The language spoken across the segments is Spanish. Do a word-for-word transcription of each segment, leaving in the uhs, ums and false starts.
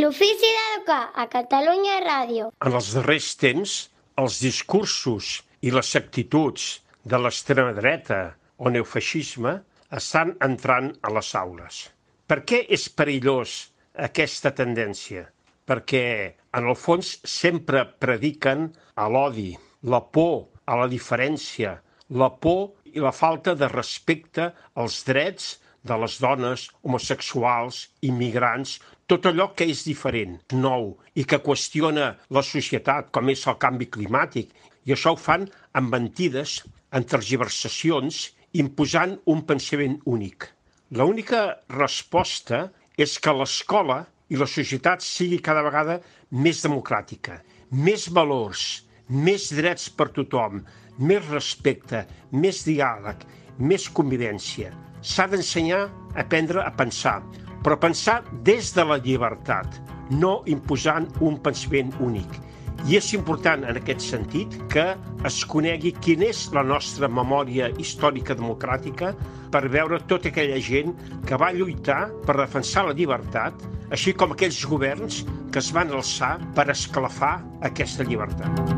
L'ofici d'educar a Catalunya Ràdio. En els darrers temps, els discursos i les actituds de l'extrema dreta o neofeixisme estan entrant a les aules. Per què és perillós aquesta tendència? Perquè, en el fons, sempre prediquen a l'odi, la por a la diferència, la por i la falta de respecte als drets de les dones, homosexuals, immigrants, tot allò que és diferent, nou, i que qüestiona la societat, com és el canvi climàtic. I això ho fan amb mentides, amb tergiversacions, imposant un pensament únic. L'única resposta és que l'escola i la societat sigui cada vegada més democràtica, més valors, més drets per tothom, més respecte, més diàleg, més convivència. S'ha d'ensenyar a aprendre a pensar, però pensar des de la llibertat, no imposant un pensament únic. I és important en aquest sentit que es conegui quina és la nostra memòria històrica democràtica per veure tota aquella gent que va lluitar per defensar la llibertat, així com aquells governs que es van alçar per esclafar aquesta llibertat.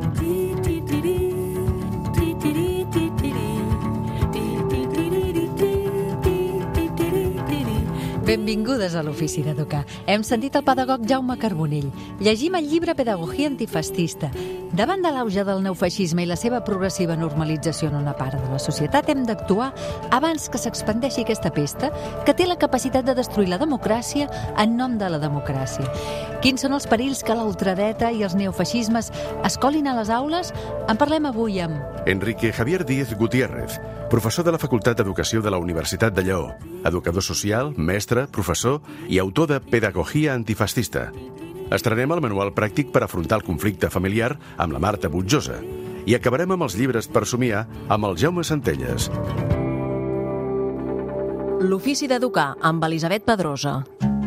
Benvingudes a l'Ofici d'Educar. Hem sentit el pedagog Jaume Carbonell. Llegim el llibre Pedagogia antifascista. Davant de l'auge del neofeixisme i la seva progressiva normalització en una part de la societat, hem d'actuar abans que s'expandeixi aquesta pesta que té la capacitat de destruir la democràcia en nom de la democràcia. Quins són els perills que la ultradreta i els neofeixismes escolin a les aules? En parlem avui amb Enrique Javier Díez Gutiérrez, professor de la Facultat d'Educació de la Universitat de Lleó, educador social, mestre, professor i autor de Pedagogia antifascista. Estrenem el manual pràctic per afrontar el conflicte familiar amb la Marta Butjosa i acabarem amb els llibres per somiar amb el Jaume Centelles. L'Ofici d'Educar amb Elisabet Pedrosa.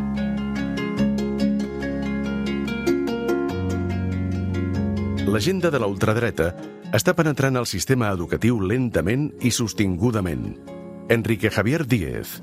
L'agenda de la ultradreta està penetrant el sistema educatiu lentament i sostingudament. Enrique Javier Díez.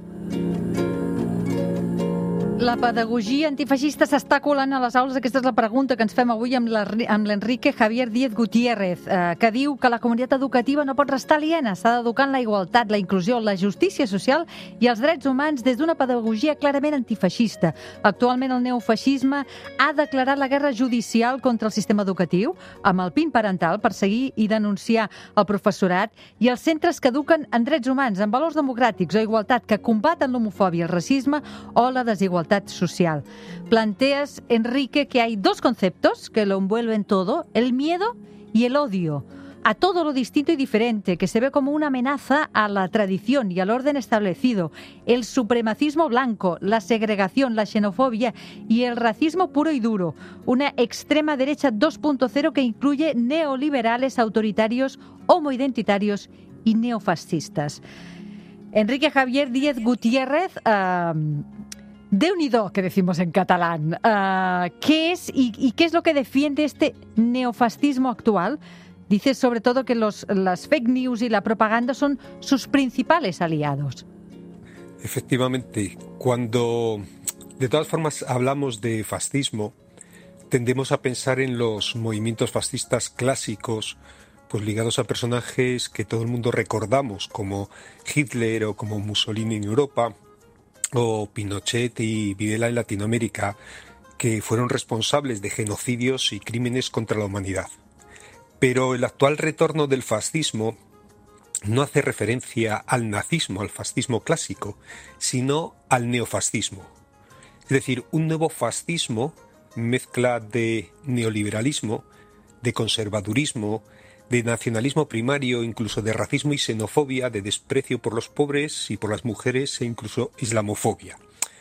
La pedagogia antifeixista s'està colant a les aules? Aquesta és la pregunta que ens fem avui amb l'Enrique Javier Díez Gutiérrez, eh, que diu que la comunitat educativa no pot restar aliena, s'ha d'educar en la igualtat, la inclusió, la justícia social i els drets humans des d'una pedagogia clarament antifeixista. Actualment el neofeixisme ha declarat la guerra judicial contra el sistema educatiu, amb el P I N parental per seguir i denunciar el professorat i els centres que eduquen en drets humans, en valors democràtics o igualtat, que combaten l'homofòbia, el racisme o la desigualtat social. Planteas, Enrique, que hay dos conceptos que lo envuelven todo, el miedo y el odio, a todo lo distinto y diferente, que se ve como una amenaza a la tradición y al orden establecido, el supremacismo blanco, la segregación, la xenofobia y el racismo puro y duro, una extrema derecha dos punto cero que incluye neoliberales, autoritarios, homoidentitarios y neofascistas. Enrique Javier Díez Gutiérrez, uh, Déu-n'hi-do, que decimos en catalán. Uh, ¿Qué es y, y qué es lo que defiende este neofascismo actual? Dice sobre todo que los, las fake news y la propaganda son sus principales aliados. Efectivamente, cuando de todas formas hablamos de fascismo, tendemos a pensar en los movimientos fascistas clásicos, pues ligados a personajes que todo el mundo recordamos, como Hitler o como Mussolini en Europa, o Pinochet y Videla en Latinoamérica, que fueron responsables de genocidios y crímenes contra la humanidad. Pero el actual retorno del fascismo no hace referencia al nazismo, al fascismo clásico, sino al neofascismo. Es decir, un nuevo fascismo, mezcla de neoliberalismo, de conservadurismo, de nacionalismo primario, incluso de racismo y xenofobia, de desprecio por los pobres y por las mujeres e incluso islamofobia.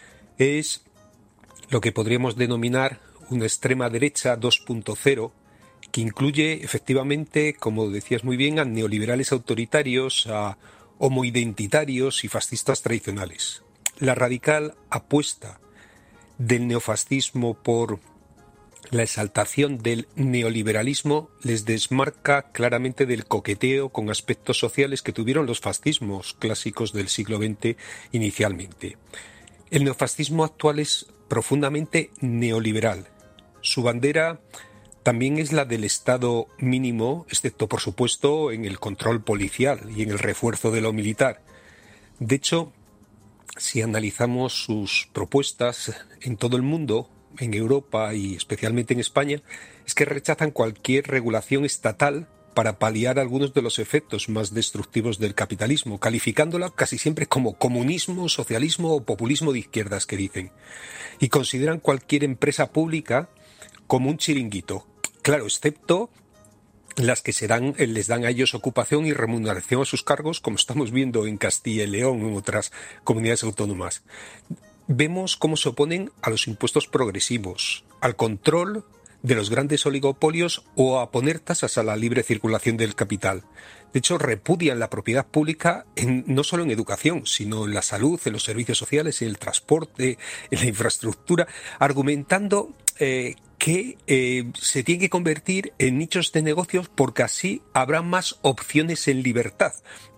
Es lo que podríamos denominar una extrema derecha dos punto cero, que incluye efectivamente, como decías muy bien, a neoliberales autoritarios, a homoidentitarios y fascistas tradicionales. La radical apuesta del neofascismo por la exaltación del neoliberalismo les desmarca claramente del coqueteo con aspectos sociales que tuvieron los fascismos clásicos del siglo veinte inicialmente. El neofascismo actual es profundamente neoliberal. Su bandera también es la del Estado mínimo, excepto, por supuesto, en el control policial y en el refuerzo de lo militar. De hecho, si analizamos sus propuestas en todo el mundo, en Europa y especialmente en España, es que rechazan cualquier regulación estatal para paliar algunos de los efectos más destructivos del capitalismo, calificándola casi siempre como comunismo, socialismo o populismo de izquierdas, que dicen. Y consideran cualquier empresa pública como un chiringuito. Claro, excepto las que se dan, les dan a ellos ocupación y remuneración a sus cargos, como estamos viendo en Castilla y León o en otras comunidades autónomas. Vemos cómo se oponen a los impuestos progresivos, al control de los grandes oligopolios o a poner tasas a la libre circulación del capital. De hecho, repudian la propiedad pública en, no solo en educación, sino en la salud, en los servicios sociales, en el transporte, en la infraestructura, argumentando eh, que eh, se tiene que convertir en nichos de negocios porque así habrá más opciones en libertad,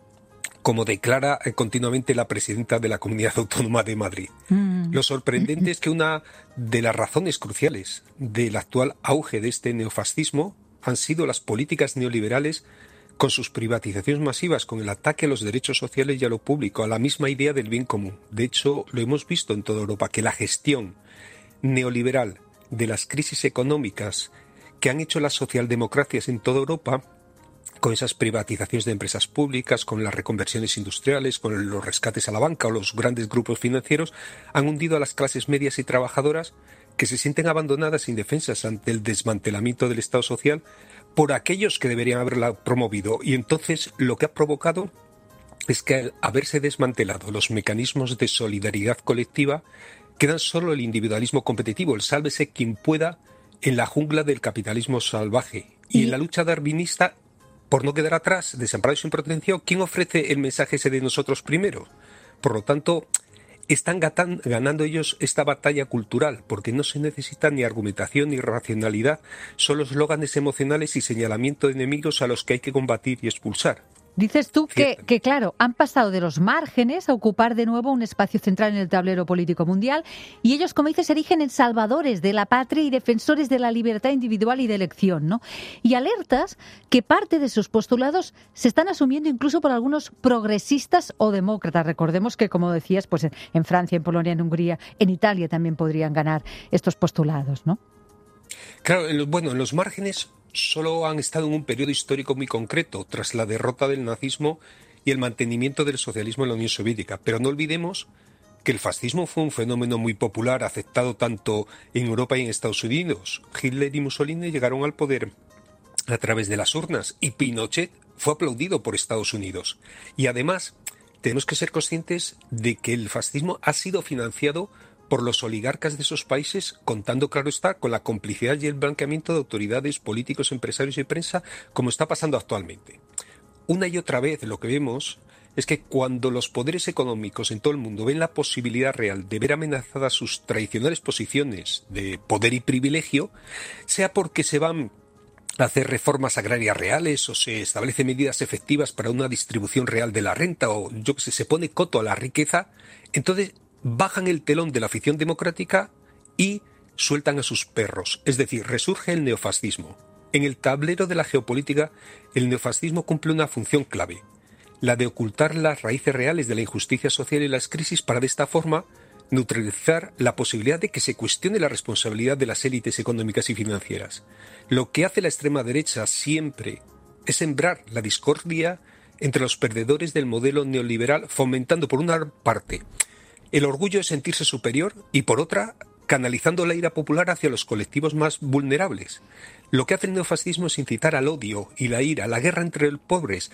como declara continuamente la presidenta de la Comunidad Autónoma de Madrid. Mm. Lo sorprendente es que una de las razones cruciales del actual auge de este neofascismo han sido las políticas neoliberales con sus privatizaciones masivas, con el ataque a los derechos sociales y a lo público, a la misma idea del bien común. De hecho, lo hemos visto en toda Europa, que la gestión neoliberal de las crisis económicas que han hecho las socialdemocracias en toda Europa, con esas privatizaciones de empresas públicas, con las reconversiones industriales, con los rescates a la banca o los grandes grupos financieros, han hundido a las clases medias y trabajadoras que se sienten abandonadas e indefensas ante el desmantelamiento del Estado social por aquellos que deberían haberla promovido. Y entonces lo que ha provocado es que al haberse desmantelado los mecanismos de solidaridad colectiva, quedan solo el individualismo competitivo, el sálvese quien pueda en la jungla del capitalismo salvaje. Y en la lucha darwinista, por no quedar atrás, desamparado y sin protección, ¿quién ofrece el mensaje ese de nosotros primero? Por lo tanto, están gatan, ganando ellos esta batalla cultural, porque no se necesita ni argumentación ni racionalidad, solo eslóganes emocionales y señalamiento de enemigos a los que hay que combatir y expulsar. Dices tú que, que, claro, han pasado de los márgenes a ocupar de nuevo un espacio central en el tablero político mundial y ellos, como dices, se erigen en salvadores de la patria y defensores de la libertad individual y de elección, ¿no? Y alertas que parte de sus postulados se están asumiendo incluso por algunos progresistas o demócratas. Recordemos que, como decías, pues en Francia, en Polonia, en Hungría, en Italia también podrían ganar estos postulados, ¿no? Claro, en los, bueno, en los márgenes solo han estado en un periodo histórico muy concreto, tras la derrota del nazismo y el mantenimiento del socialismo en la Unión Soviética. Pero no olvidemos que el fascismo fue un fenómeno muy popular, aceptado tanto en Europa y en Estados Unidos. Hitler y Mussolini llegaron al poder a través de las urnas y Pinochet fue aplaudido por Estados Unidos. Y además, tenemos que ser conscientes de que el fascismo ha sido financiado por los oligarcas de esos países, contando, claro está, con la complicidad y el blanqueamiento de autoridades, políticos, empresarios y prensa, como está pasando actualmente. Una y otra vez lo que vemos es que cuando los poderes económicos en todo el mundo ven la posibilidad real de ver amenazadas sus tradicionales posiciones de poder y privilegio, sea porque se van a hacer reformas agrarias reales o se establecen medidas efectivas para una distribución real de la renta o yo que sé, se pone coto a la riqueza, entonces bajan el telón de la afición democrática y sueltan a sus perros. Es decir, resurge el neofascismo. En el tablero de la geopolítica, el neofascismo cumple una función clave, la de ocultar las raíces reales de la injusticia social y las crisis para de esta forma neutralizar la posibilidad de que se cuestione la responsabilidad de las élites económicas y financieras. Lo que hace la extrema derecha siempre es sembrar la discordia entre los perdedores del modelo neoliberal, fomentando por una parte el orgullo de sentirse superior y por otra, canalizando la ira popular hacia los colectivos más vulnerables. Lo que hace el neofascismo es incitar al odio y la ira, la guerra entre los pobres,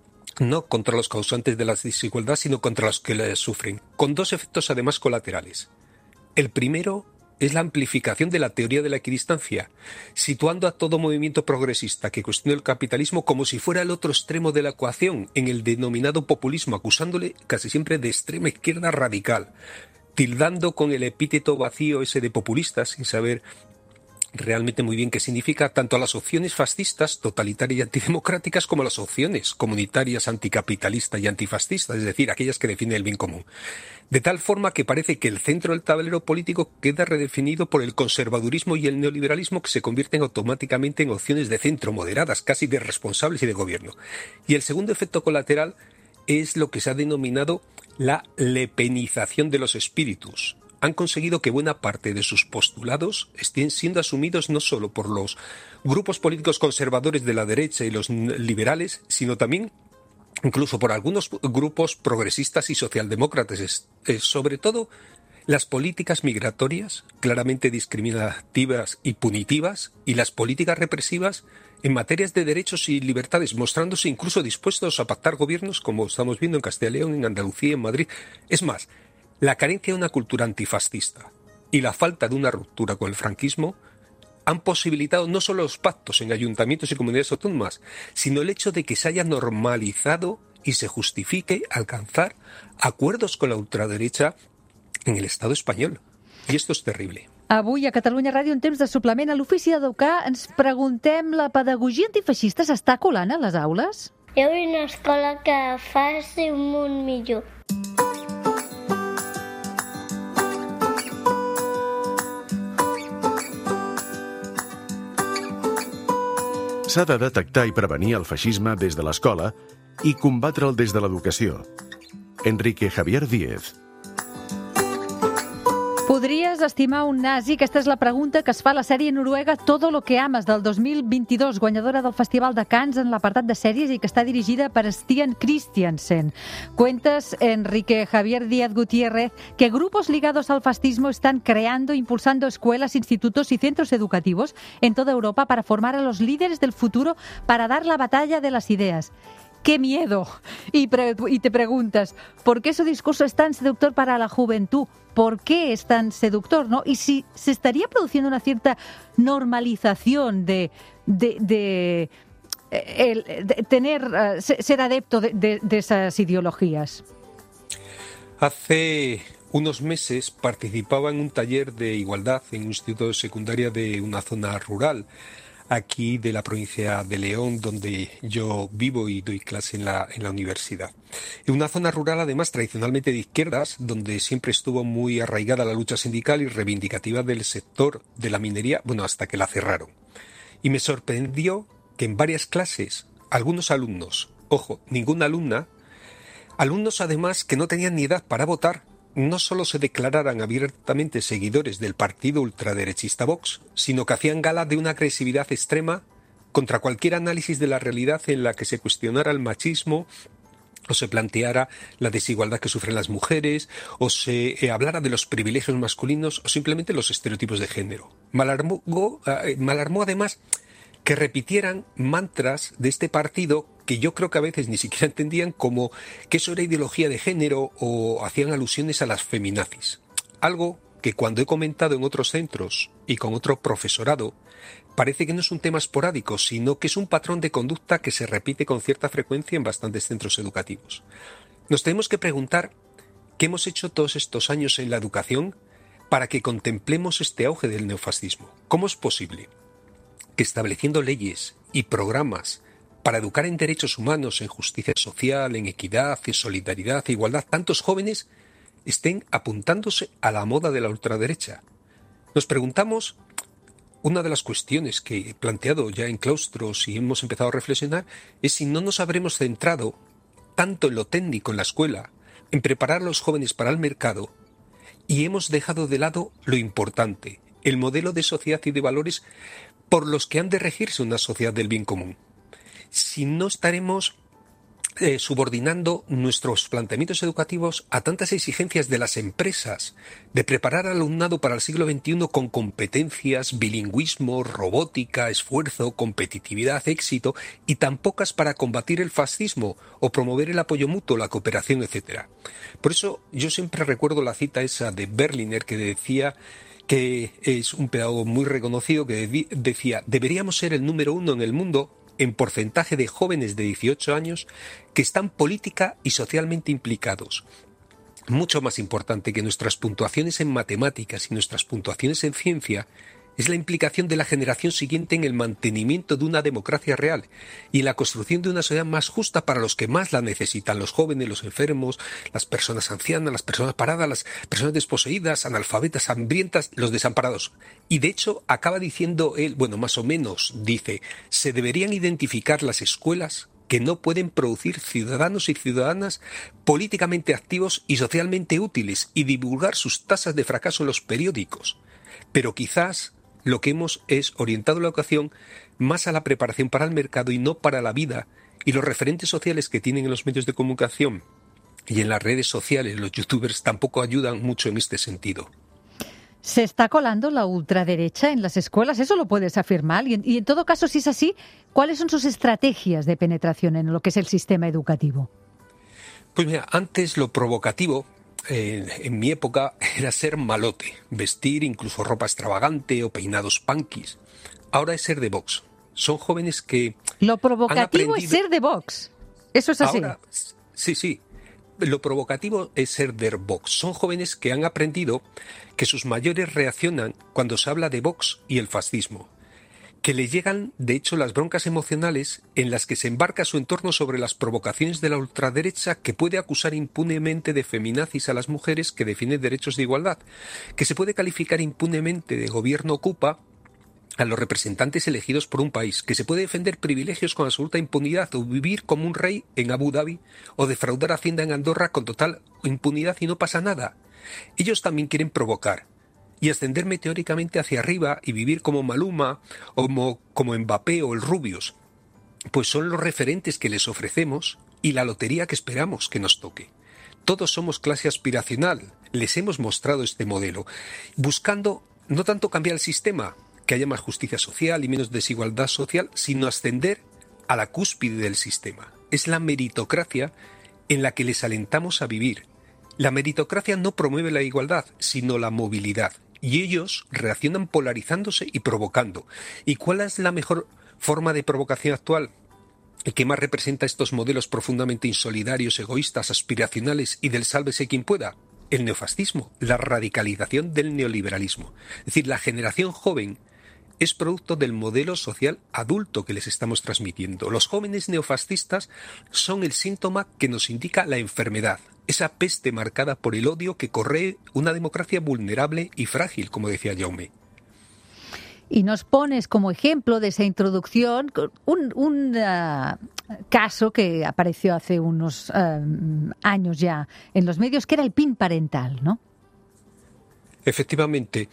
no contra los causantes de la desigualdad, sino contra los que la sufren, con dos efectos además colaterales. El primero es la amplificación de la teoría de la equidistancia, situando a todo movimiento progresista que cuestiona el capitalismo como si fuera el otro extremo de la ecuación, en el denominado populismo, acusándole casi siempre de extrema izquierda radical, tildando con el epíteto vacío ese de populista, sin saber realmente muy bien qué significa tanto a las opciones fascistas, totalitarias y antidemocráticas, como a las opciones comunitarias, anticapitalistas y antifascistas, es decir, aquellas que definen el bien común. De tal forma que parece que el centro del tablero político queda redefinido por el conservadurismo y el neoliberalismo, que se convierten automáticamente en opciones de centro, moderadas, casi de responsables y de gobierno. Y el segundo efecto colateral es lo que se ha denominado la lepenización de los espíritus. Han conseguido que buena parte de sus postulados estén siendo asumidos no solo por los grupos políticos conservadores de la derecha y los liberales, sino también incluso por algunos grupos progresistas y socialdemócratas, es, es, sobre todo las políticas migratorias, claramente discriminativas y punitivas, y las políticas represivas en materias de derechos y libertades, mostrándose incluso dispuestos a pactar gobiernos, como estamos viendo en Castilla y León, en Andalucía, en Madrid. Es más, la carencia de una cultura antifascista y la falta de una ruptura con el franquismo han posibilitado no solo los pactos en ayuntamientos y comunidades autónomas, sino el hecho de que se haya normalizado y se justifique alcanzar acuerdos con la ultraderecha en el Estado español. I esto és terrible. Avui a Catalunya Ràdio, en temps de suplement a l'Ofici d'Educar, ens preguntem, la pedagogia antifeixista s'està colant a les aules? Jo vull una escola que faci un món millor. S'ha de detectar i prevenir el feixisme des de l'escola i combatre'l des de l'educació. Enrique Javier Díez. Podries estimar un nazi? Aquesta és la pregunta que es fa a la sèrie noruega Todo lo que amas, del dos mil veintidós, guanyadora del Festival de Cannes en l'apartat de sèries i que està dirigida per Stian Christiansen. Cuentas, Enrique Javier Díaz Gutiérrez, que grupos ligados al fascismo están creando, impulsando escuelas, institutos y centros educativos en toda Europa para formar a los líderes del futuro para dar la batalla de las ideas. ¡Qué miedo! Y, pre- y te preguntas, ¿por qué su discurso es tan seductor para la juventud? ¿Por qué es tan seductor, no? Y si se estaría produciendo una cierta normalización de, de, de, el, de tener, uh, ser adepto de, de, de esas ideologías. Hace unos meses participaba en un taller de igualdad en un instituto de secundaria de una zona rural, aquí de la provincia de León, donde yo vivo y doy clase en la, en la universidad. En una zona rural, además, tradicionalmente de izquierdas, donde siempre estuvo muy arraigada la lucha sindical y reivindicativa del sector de la minería, bueno, hasta que la cerraron. Y me sorprendió que en varias clases, algunos alumnos, ojo, ninguna alumna, alumnos además que no tenían ni edad para votar, no solo se declararan abiertamente seguidores del partido ultraderechista Vox, sino que hacían gala de una agresividad extrema contra cualquier análisis de la realidad en la que se cuestionara el machismo o se planteara la desigualdad que sufren las mujeres, o se eh, hablara de los privilegios masculinos o simplemente los estereotipos de género. Malarmó, eh, malarmó además que repitieran mantras de este partido que yo creo que a veces ni siquiera entendían, como que eso era ideología de género o hacían alusiones a las feminazis. Algo que cuando he comentado en otros centros y con otro profesorado, parece que no es un tema esporádico, sino que es un patrón de conducta que se repite con cierta frecuencia en bastantes centros educativos. Nos tenemos que preguntar qué hemos hecho todos estos años en la educación para que contemplemos este auge del neofascismo. ¿Cómo es posible que estableciendo leyes y programas para educar en derechos humanos, en justicia social, en equidad, en solidaridad e igualdad, tantos jóvenes estén apuntándose a la moda de la ultraderecha? Nos preguntamos, una de las cuestiones que he planteado ya en claustros y hemos empezado a reflexionar, es si no nos habremos centrado tanto en lo técnico en la escuela, en preparar a los jóvenes para el mercado, y hemos dejado de lado lo importante, el modelo de sociedad y de valores por los que han de regirse una sociedad del bien común. Si no estaremos eh, subordinando nuestros planteamientos educativos a tantas exigencias de las empresas, de preparar al alumnado para el siglo veintiuno con competencias, bilingüismo, robótica, esfuerzo, competitividad, éxito, y tan pocas para combatir el fascismo o promover el apoyo mutuo, la cooperación, etcétera. Por eso yo siempre recuerdo la cita esa de Berliner que decía, que es un pedagogo muy reconocido, que decía: deberíamos ser el número uno en el mundo en porcentaje de jóvenes de dieciocho años que están política y socialmente implicados. Mucho más importante que nuestras puntuaciones en matemáticas y nuestras puntuaciones en ciencia es la implicación de la generación siguiente en el mantenimiento de una democracia real y en la construcción de una sociedad más justa para los que más la necesitan, los jóvenes, los enfermos, las personas ancianas, las personas paradas, las personas desposeídas, analfabetas, hambrientas, los desamparados. Y de hecho acaba diciendo él, bueno, más o menos dice, se deberían identificar las escuelas que no pueden producir ciudadanos y ciudadanas políticamente activos y socialmente útiles y divulgar sus tasas de fracaso en los periódicos. Pero quizás lo que hemos es orientado la educación más a la preparación para el mercado y no para la vida, y los referentes sociales que tienen en los medios de comunicación y en las redes sociales, los youtubers, tampoco ayudan mucho en este sentido. ¿Se está colando la ultraderecha en las escuelas? ¿Eso lo puedes afirmar? Y en, y en todo caso, si es así, ¿cuáles son sus estrategias de penetración en lo que es el sistema educativo? Pues mira, antes lo provocativo, eh, en mi época, era ser malote, vestir incluso ropa extravagante o peinados punkis. Ahora es ser de Vox. Son jóvenes que... Lo provocativo aprendido... es ser de Vox. Eso es así. Ahora, sí, sí. Lo provocativo es ser de Vox. Son jóvenes que han aprendido que sus mayores reaccionan cuando se habla de Vox y el fascismo, que le llegan, de hecho, las broncas emocionales en las que se embarca su entorno sobre las provocaciones de la ultraderecha, que puede acusar impunemente de feminazis a las mujeres que defienden derechos de igualdad, que se puede calificar impunemente de gobierno ocupa a los representantes elegidos por un país, que se puede defender privilegios con absoluta impunidad o vivir como un rey en Abu Dhabi o defraudar Hacienda en Andorra con total impunidad y no pasa nada. Ellos también quieren provocar y ascender meteóricamente hacia arriba y vivir como Maluma o como, como Mbappé o el Rubius, pues son los referentes que les ofrecemos y la lotería que esperamos que nos toque. Todos somos clase aspiracional, les hemos mostrado este modelo, buscando no tanto cambiar el sistema, que haya más justicia social y menos desigualdad social, sino ascender a la cúspide del sistema. Es la meritocracia en la que les alentamos a vivir. La meritocracia no promueve la igualdad, sino la movilidad. Y ellos reaccionan polarizándose y provocando. ¿Y cuál es la mejor forma de provocación actual? ¿Y qué más representa estos modelos profundamente insolidarios, egoístas, aspiracionales y del sálvese quien pueda? El neofascismo, la radicalización del neoliberalismo. Es decir, la generación joven es producto del modelo social adulto que les estamos transmitiendo. Los jóvenes neofascistas son el síntoma que nos indica la enfermedad, esa peste marcada por el odio que corroe una democracia vulnerable y frágil, como decía Jaume. Y nos pones como ejemplo de esa introducción un, un uh, caso que apareció hace unos uh, años ya en los medios, que era el P I N parental, ¿no? Efectivamente.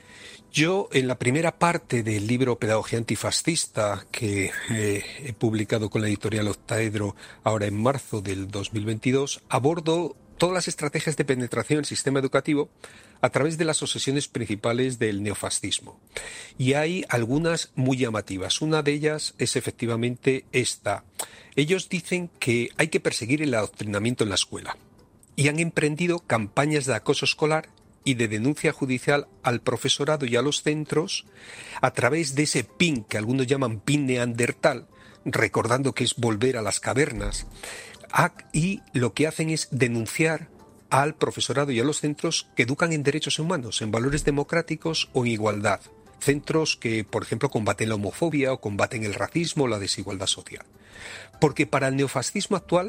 Yo, en la primera parte del libro Pedagogía Antifascista, que eh, he publicado con la editorial Octaedro ahora en marzo del dos mil veintidós, abordo todas las estrategias de penetración en el sistema educativo a través de las obsesiones principales del neofascismo. Y hay algunas muy llamativas. Una de ellas es efectivamente esta. Ellos dicen que hay que perseguir el adoctrinamiento en la escuela y han emprendido campañas de acoso escolar y de denuncia judicial al profesorado y a los centros a través de ese P I N que algunos llaman P I N neandertal, recordando que es volver a las cavernas, y lo que hacen es denunciar al profesorado y a los centros que educan en derechos humanos, en valores democráticos o en igualdad. Centros que, por ejemplo, combaten la homofobia o combaten el racismo o la desigualdad social. Porque para el neofascismo actual,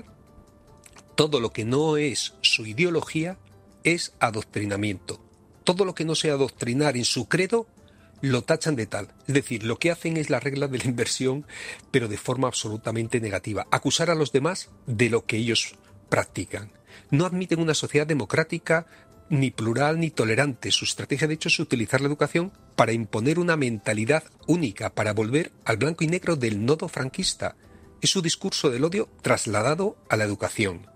todo lo que no es su ideología es adoctrinamiento. Todo lo que no sea adoctrinar en su credo lo tachan de tal. Es decir, lo que hacen es la regla de la inversión, pero de forma absolutamente negativa. Acusar a los demás de lo que ellos practican. No admiten una sociedad democrática, ni plural, ni tolerante. Su estrategia, de hecho, es utilizar la educación para imponer una mentalidad única, para volver al blanco y negro del nodo franquista. Es su discurso del odio trasladado a la educación.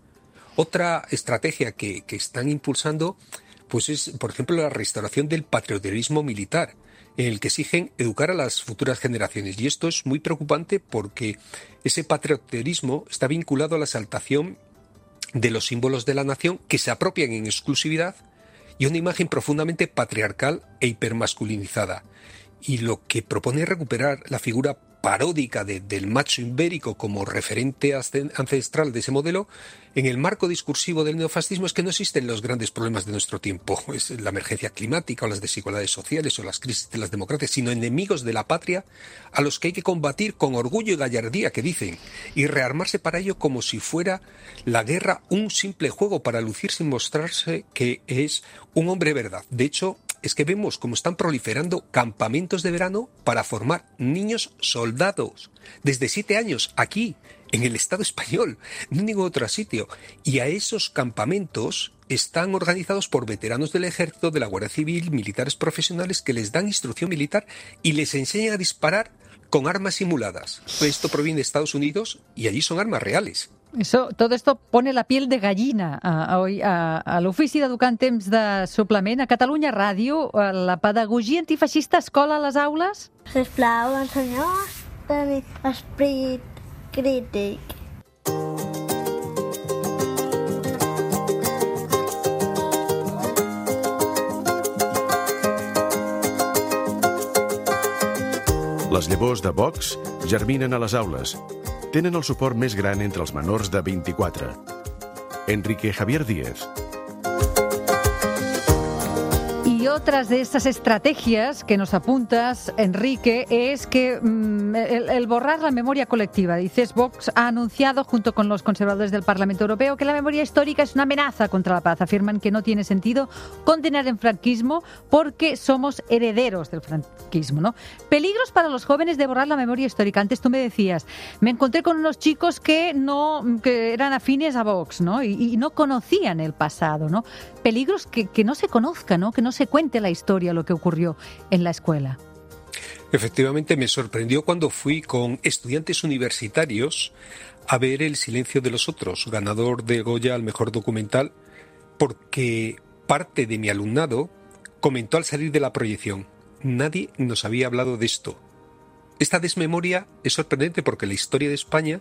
Otra estrategia que, que están impulsando pues es, por ejemplo, la restauración del patrioterismo militar, en el que exigen educar a las futuras generaciones. Y esto es muy preocupante porque ese patrioterismo está vinculado a la exaltación de los símbolos de la nación que se apropian en exclusividad y una imagen profundamente patriarcal e hipermasculinizada. Y lo que propone es recuperar la figura paródica de, del macho ibérico como referente ancestral de ese modelo, en el marco discursivo del neofascismo es que no existen los grandes problemas de nuestro tiempo, es la emergencia climática o las desigualdades sociales o las crisis de las democracias, sino enemigos de la patria a los que hay que combatir con orgullo y gallardía, que dicen, y rearmarse para ello como si fuera la guerra un simple juego para lucirse y mostrarse que es un hombre de verdad. De hecho, es que vemos cómo están proliferando campamentos de verano para formar niños soldados desde siete años aquí, en el Estado español, no en ningún otro sitio. Y a esos campamentos están organizados por veteranos del Ejército, de la Guardia Civil, militares profesionales que les dan instrucción militar y les enseñan a disparar con armas simuladas. Esto proviene de Estados Unidos y allí son armas reales. Eso, todo esto pone la piel de gallina a, a, a l'Ofici d'Educar en temps de suplement. A Catalunya Ràdio, la pedagogia antifeixista es cola a les aules? Sisplau, ensenyar a tenir esperit crític. Les llavors de Vox germinen a les aules. Tenen el suport més gran entre els menors de veinticuatro. Enrique Javier Díez. Y otras de esas estrategias que nos apuntas, Enrique, es que mmm, el, el borrar la memoria colectiva. Dices, Vox ha anunciado, junto con los conservadores del Parlamento Europeo, que la memoria histórica es una amenaza contra la paz. Afirman que no tiene sentido condenar el franquismo porque somos herederos del franquismo, ¿no? Peligros para los jóvenes de borrar la memoria histórica. Antes tú me decías, me encontré con unos chicos que no que eran afines a Vox, ¿no? Y, y no conocían el pasado, ¿no? Peligros que, que no se conozca, ¿no? Que no se cuente la historia, lo que ocurrió en la escuela. Efectivamente, me sorprendió cuando fui con estudiantes universitarios a ver El silencio de los otros, ganador de Goya al mejor documental, porque parte de mi alumnado comentó al salir de la proyección: nadie nos había hablado de esto. Esta desmemoria es sorprendente porque la historia de España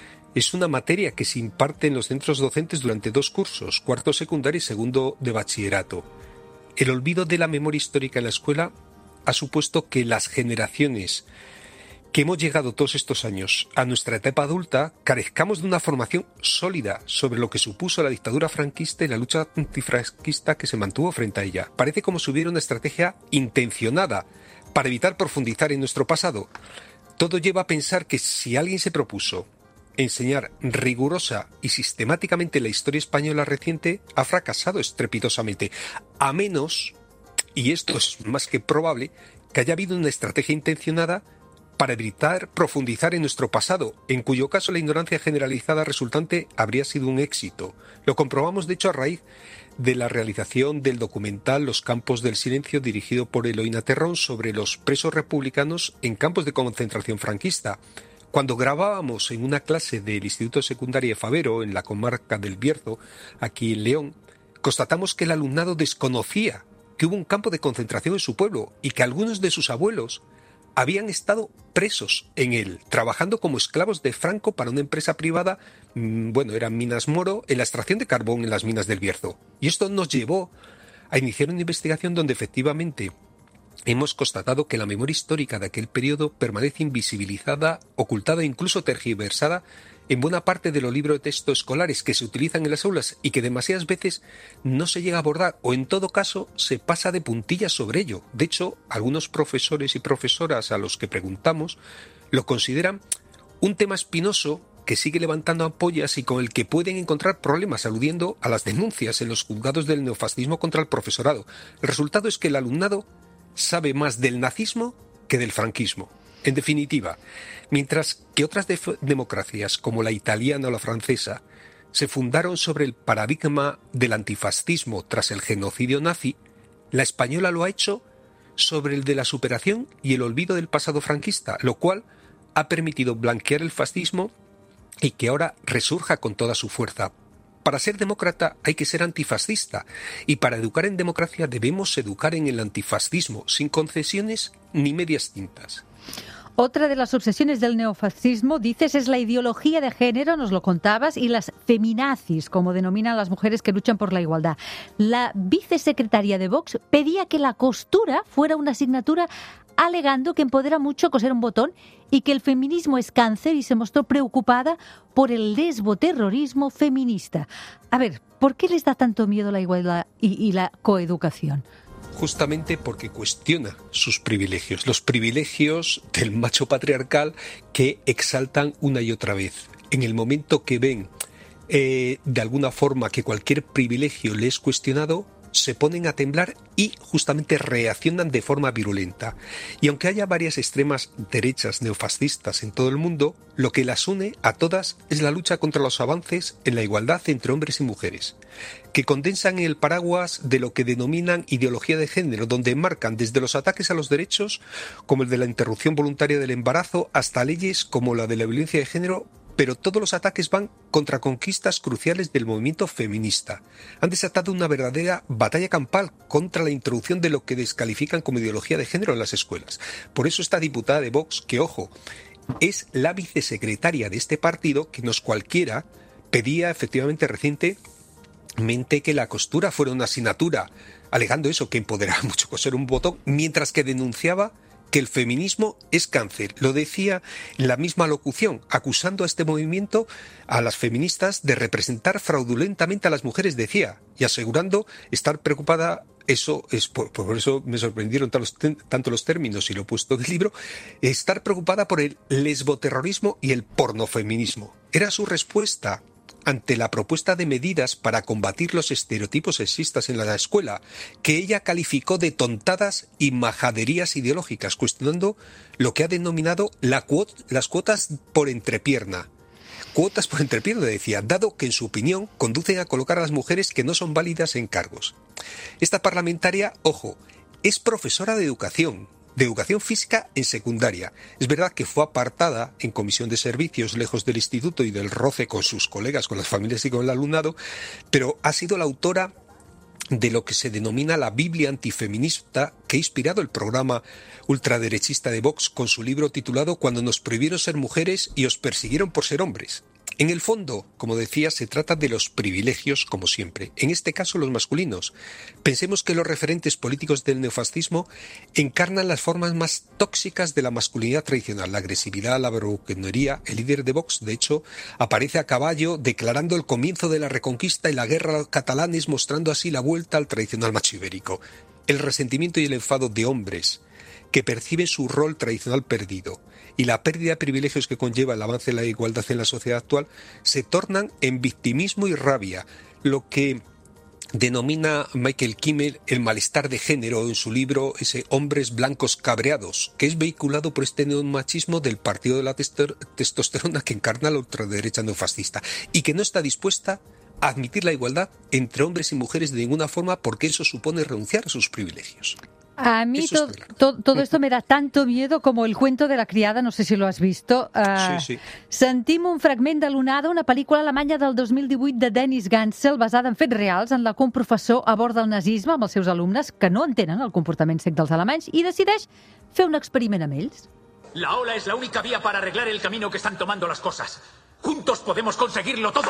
es una materia que se imparte en los centros docentes durante dos cursos, cuarto secundario y segundo de bachillerato. El olvido de la memoria histórica en la escuela ha supuesto que las generaciones que hemos llegado todos estos años a nuestra etapa adulta carezcamos de una formación sólida sobre lo que supuso la dictadura franquista y la lucha antifranquista que se mantuvo frente a ella. Parece como si hubiera una estrategia intencionada para evitar profundizar en nuestro pasado. Todo lleva a pensar que si alguien se propuso enseñar rigurosa y sistemáticamente la historia española reciente, ha fracasado estrepitosamente, a menos, y esto es más que probable, que haya habido una estrategia intencionada para evitar profundizar en nuestro pasado, en cuyo caso la ignorancia generalizada resultante habría sido un éxito. Lo comprobamos, de hecho, a raíz de la realización del documental Los campos del silencio, dirigido por Eloína Terrón, sobre los presos republicanos en campos de concentración franquista. Cuando grabábamos en una clase del Instituto Secundario de Favero, en la comarca del Bierzo, aquí en León, constatamos que el alumnado desconocía que hubo un campo de concentración en su pueblo y que algunos de sus abuelos habían estado presos en él, trabajando como esclavos de Franco para una empresa privada, bueno, eran Minas Moro, en la extracción de carbón en las minas del Bierzo. Y esto nos llevó a iniciar una investigación donde efectivamente hemos constatado que la memoria histórica de aquel periodo permanece invisibilizada, ocultada e incluso tergiversada en buena parte de los libros de texto escolares que se utilizan en las aulas y que demasiadas veces no se llega a abordar, o en todo caso se pasa de puntillas sobre ello. De hecho, algunos profesores y profesoras a los que preguntamos lo consideran un tema espinoso que sigue levantando ampollas y con el que pueden encontrar problemas, aludiendo a las denuncias en los juzgados del neofascismo contra el profesorado. El resultado es que el alumnado sabe más del nazismo que del franquismo. En definitiva, mientras que otras de- democracias como la italiana o la francesa se fundaron sobre el paradigma del antifascismo tras el genocidio nazi, la española lo ha hecho sobre el de la superación y el olvido del pasado franquista, lo cual ha permitido blanquear el fascismo y que ahora resurja con toda su fuerza. Para ser demócrata hay que ser antifascista, y para educar en democracia debemos educar en el antifascismo, sin concesiones ni medias tintas. Otra de las obsesiones del neofascismo, dices, es la ideología de género, nos lo contabas, y las feminazis, como denominan las mujeres que luchan por la igualdad. La vicesecretaria de Vox pedía que la costura fuera una asignatura, alegando que empodera mucho coser un botón y que el feminismo es cáncer, y se mostró preocupada por el lesboterrorismo feminista. A ver, ¿por qué les da tanto miedo la igualdad y, y la coeducación? Justamente porque cuestiona sus privilegios, los privilegios del macho patriarcal que exaltan una y otra vez. En el momento que ven eh, de alguna forma que cualquier privilegio le es cuestionado, se ponen a temblar y justamente reaccionan de forma virulenta. Y aunque haya varias extremas derechas neofascistas en todo el mundo, lo que las une a todas es la lucha contra los avances en la igualdad entre hombres y mujeres, que condensan en el paraguas de lo que denominan ideología de género, donde marcan desde los ataques a los derechos, como el de la interrupción voluntaria del embarazo, hasta leyes como la de la violencia de género, pero todos los ataques van contra conquistas cruciales del movimiento feminista. Han desatado una verdadera batalla campal contra la introducción de lo que descalifican como ideología de género en las escuelas. Por eso esta diputada de Vox, que ojo, es la vicesecretaria de este partido, que nos cualquiera pedía efectivamente recientemente que la costura fuera una asignatura, alegando eso, que empoderaba mucho coser un botón, mientras que denunciaba que el feminismo es cáncer. Lo decía en la misma locución, acusando a este movimiento, a las feministas, de representar fraudulentamente a las mujeres, decía, y asegurando estar preocupada. Eso es por, por eso me sorprendieron tanto los términos, y lo he puesto en el libro, estar preocupada por el lesboterrorismo y el pornofeminismo. Era su respuesta ante la propuesta de medidas para combatir los estereotipos sexistas en la escuela, que ella calificó de tontadas y majaderías ideológicas, cuestionando lo que ha denominado la cuot- las cuotas por entrepierna. Cuotas por entrepierna, decía, dado que en su opinión conducen a colocar a las mujeres que no son válidas en cargos. Esta parlamentaria, ojo, es profesora de educación, de educación física en secundaria. Es verdad que fue apartada en comisión de servicios, lejos del instituto y del roce con sus colegas, con las familias y con el alumnado, pero ha sido la autora de lo que se denomina la Biblia antifeminista, que ha inspirado el programa ultraderechista de Vox con su libro titulado Cuando nos prohibieron ser mujeres y os persiguieron por ser hombres. En el fondo, como decía, se trata de los privilegios, como siempre, en este caso los masculinos. Pensemos que los referentes políticos del neofascismo encarnan las formas más tóxicas de la masculinidad tradicional, la agresividad, la bravuconería. El líder de Vox, de hecho, aparece a caballo declarando el comienzo de la reconquista y la guerra a los catalanes, mostrando así la vuelta al tradicional macho ibérico. El resentimiento y el enfado de hombres que perciben su rol tradicional perdido y la pérdida de privilegios que conlleva el avance de la igualdad en la sociedad actual se tornan en victimismo y rabia, lo que denomina Michael Kimmel el malestar de género en su libro ese Hombres blancos cabreados, que es vehiculado por este neomachismo del partido de la testosterona que encarna la ultraderecha neofascista y que no está dispuesta a admitir la igualdad entre hombres y mujeres de ninguna forma, porque eso supone renunciar a sus privilegios. A mí to, to, todo esto me da tanto miedo como el cuento de la criada, no sé si lo has visto. Uh, sí, sí. Sentim un fragment de L'Onada, una pel·lícula alemanya del dos mil divuit de Dennis Gansel, basada en fets reals, en la que un professor aborda el nazisme amb els seus alumnes que no entenen el comportament sec dels alemanys i decideix fer un experiment amb ells. La ola es la única vía para arreglar el camino que están tomando las cosas. Juntos podemos conseguirlo todo.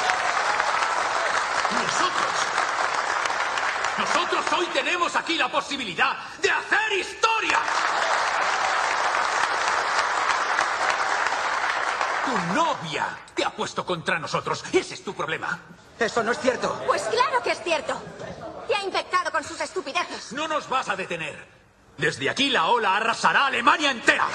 Nosotros. Nosotros hoy tenemos aquí la posibilidad de hacer historia. Tu novia te ha puesto contra nosotros. Ese es tu problema. Eso no es cierto. Pues claro que es cierto. Te ha infectado con sus estupideces. No nos vas a detener. Desde aquí la ola arrasará a Alemania entera.